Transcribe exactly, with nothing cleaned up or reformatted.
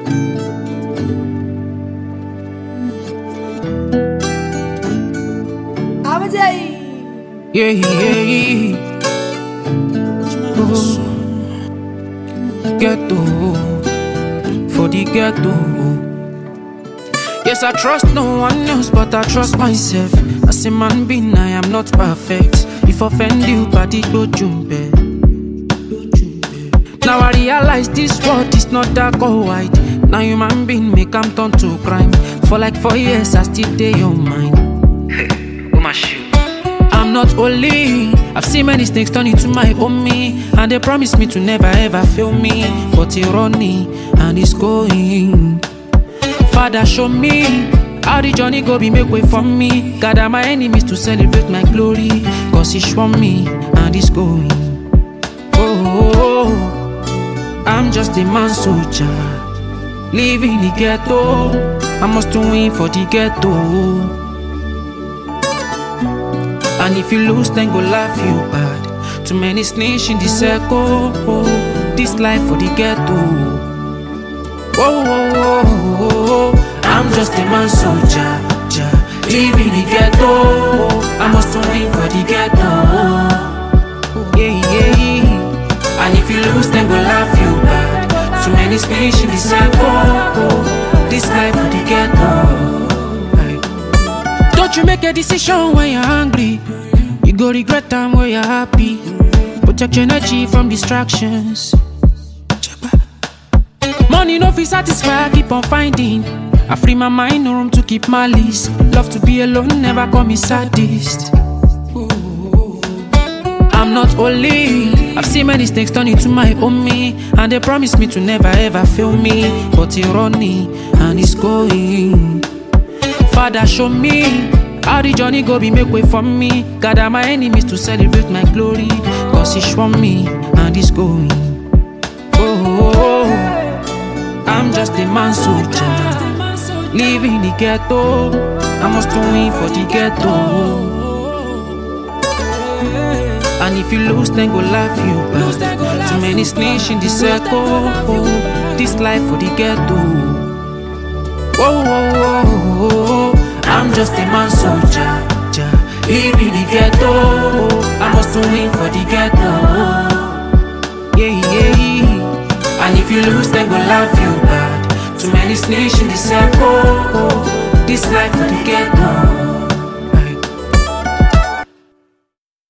Yeah, yeah, yeah. Oh. Ghetto, for the ghetto. Yes, I trust no one else, but I trust myself. As a man being, I am not perfect. If offend you, but it go jumbe. Now I realize this world is not dark or white. Now human being make am turn to crime. For like four years, I still dey your mind. Oh my shoe. I'm not only. I've seen many snakes turn into my own me, and they promise me to never ever fail me. But it running and it's going. Father, show me how the journey go be make way for me. Gather my enemies to celebrate my glory. Cause it's from me and it's going. Oh, oh, oh. I'm just a man soldier, living the ghetto. I must win for the ghetto. And if you lose, then go laugh you bad. Too many snakes in the circle. Oh, this life for the ghetto. Whoa, whoa, whoa, whoa. I'm just a man soldier, ja, living the ghetto. I must win for the ghetto. Yeah, yeah, yeah. And if you lose, then go laugh you bad. Too many snakes in the circle. This life for the ghetto. Don't you make a decision when you're angry. You go regret time when you're happy. Protect your energy from distractions. Money no fit satisfy, I keep on finding. I free my mind, no room to keep malice. Love to be alone, never call me sadist. I'm not only. I've seen many snakes turn into my own me, and they promise me to never ever fail me. But it's running and it's going. Father, show me how the journey go be make way for me. Gather my enemies to celebrate my glory. Cause it's from me and it's going. Oh, oh, oh. I'm just a man soldier, living the ghetto. I must win for the ghetto. And if you lose, then go laugh you bad. Too many snakes in the circle. This life for the ghetto. Whoa, whoa, whoa, whoa. I'm just a man soldier, ja, living the ghetto. I must win for the ghetto. Yeah, yeah, yeah. And if you lose, then go laugh you bad. Too many snakes in the circle. This life for the ghetto.